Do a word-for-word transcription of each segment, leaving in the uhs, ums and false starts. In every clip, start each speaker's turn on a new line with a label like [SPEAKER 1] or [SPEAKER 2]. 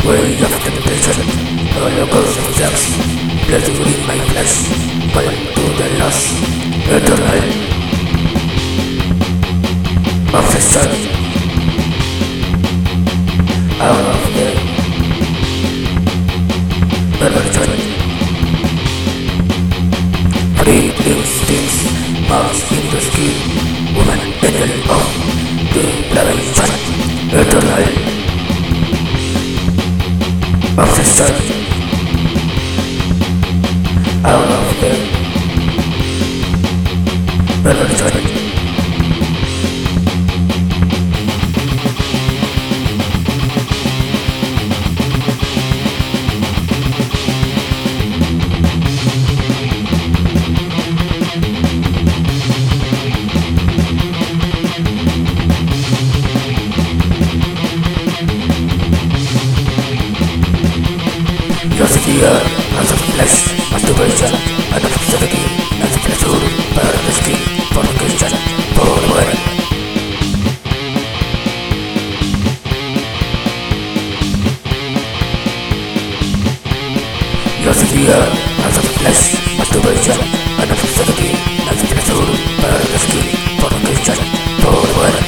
[SPEAKER 1] Way of temptation, holocaust of sex, pleasure in my flesh, calling to the lost, eternal obsession, out of the perversion, free instincts, mouse in the skin, woman angel of depravation, eternal obsession, out of the perversion. Yosekia, as of flesh, masturbation, and of obscenity, as pleasure, paralysis, fornication, for the world. Yosekia, as of flesh, masturbation, and of obscenity, as pleasure, paralysis, fornication, for the world.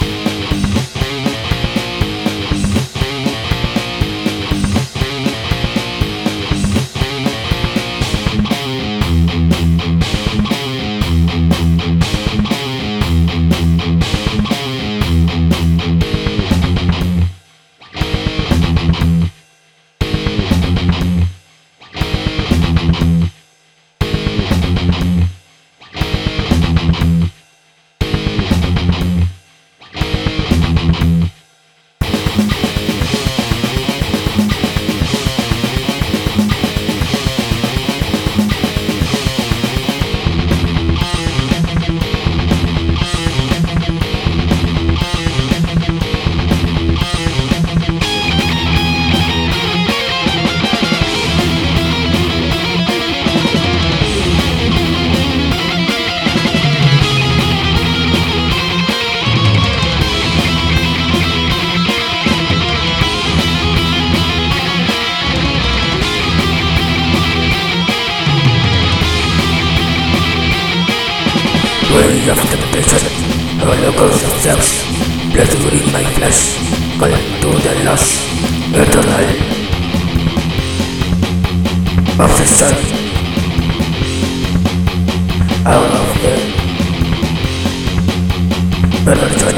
[SPEAKER 1] Way of temptation, holocaust of sex, pleasure in my flesh, calling to the lost, eternal obsession, out of the perversion.